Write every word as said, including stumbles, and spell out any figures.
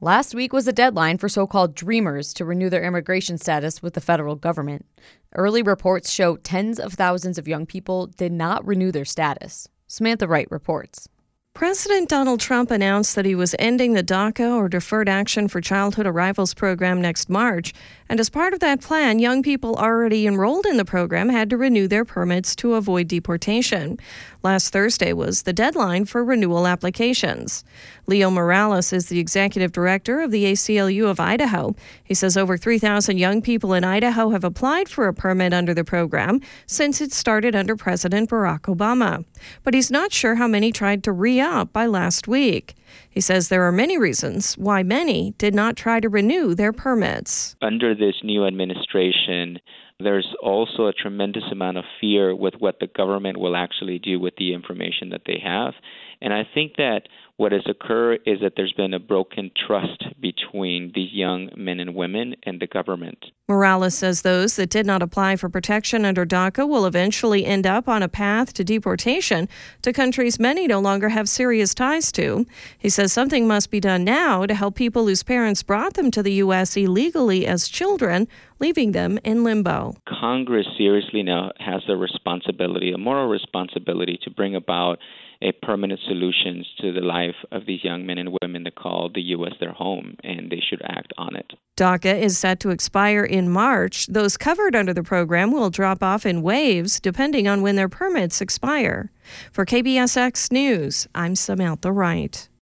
Last week was a deadline for so-called dreamers to renew their immigration status with the federal government. Early reports show tens of thousands of young people did not renew their status. Samantha Wright reports. President Donald Trump announced that he was ending the DACA, or Deferred Action for Childhood Arrivals program, next March. And as part of that plan, young people already enrolled in the program had to renew their permits to avoid deportation. Last Thursday was the deadline for renewal applications. Leo Morales is the executive director of the A C L U of Idaho. He says over three thousand young people in Idaho have applied for a permit under the program since it started under President Barack Obama. But he's not sure how many tried to re-up by last week. He says there are many reasons why many did not try to renew their permits. Under this new administration, there's also a tremendous amount of fear with what the government will actually do with the information that they have. And I think that what has occurred is that there's been a broken trust between these young men and women and the government. Morales says those that did not apply for protection under DACA will eventually end up on a path to deportation to countries many no longer have serious ties to. He says something must be done now to help people whose parents brought them to the U S illegally as children, leaving them in limbo. Congress seriously now has a responsibility, a moral responsibility, to bring about a permanent solutions to the life of these young men and women that call the U S their home, and they should act on it. DACA is set to expire in March. Those covered under the program will drop off in waves depending on when their permits expire. For K B S X News, I'm Samantha Wright.